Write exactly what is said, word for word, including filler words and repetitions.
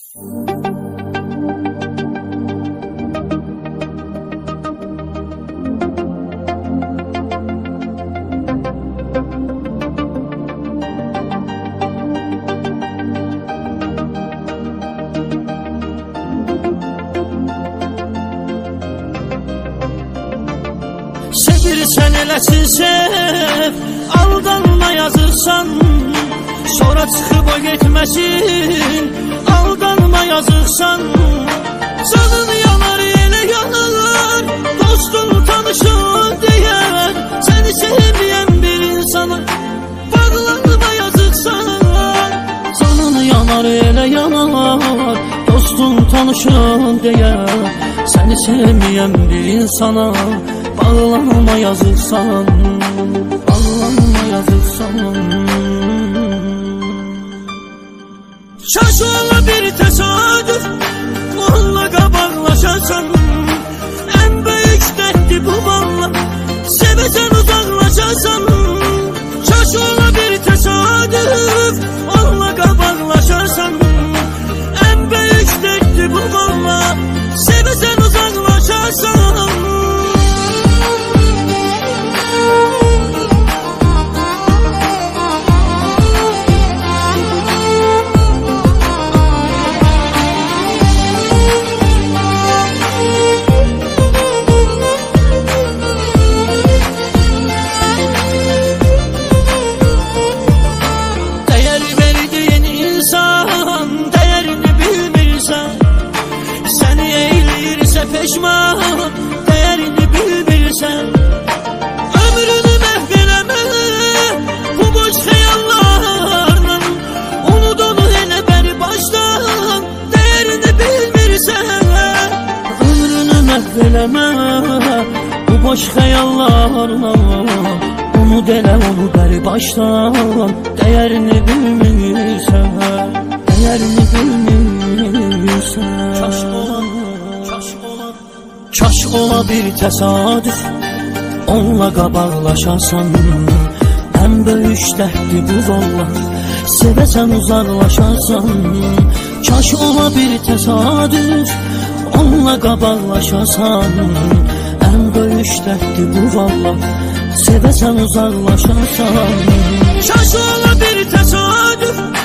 Sevirsen eləsin sev, aldanma yazırsan. Sonra çıxıb o getməsin, aldanma yazırsan. Canın yanar elə yanar, dostun tanışın deyər. Səni sevməyən bir insana bağlanma yazırsan. Canın yanar elə yanar, dostun tanışın deyər. Səni sevməyən bir insana bağlanma yazırsan, bağlanma yazırsan. Şaş ola bir təsadüf, onunla qabaqlaşarsan. Ən böyük dərddir bu valla, sevəsən uzaqlaşarsan. Şaş ola bir təsadüf, onunla qabaqlaşarsan. Ən böyük dərddir bu valla, sevəsən uzaqlaşarsan. Peşman, değerini bilmirsən. Ömrünü məhv eləmə bu boş xəyallarla. Unut onu elə bəri başdan, değerini bilmirsən. Ömrünü məhv eləmə bu boş xəyallarla. Unut elə onu bəri başdan, değerini bilmirsən. Değerini bilmirsən. Çaş olan, çaş olan, kaş ola bir təsadüf, onunla qabaqlaşarsan. Ən böyük dərddir bu valla, sevəsən uzaqlaşarsan. Kaş ola bir təsadüf, onunla qabaqlaşarsan. Ən böyük dərddir bu valla, sevəsən uzaqlaşarsan. Kaş ola bir təsadüf,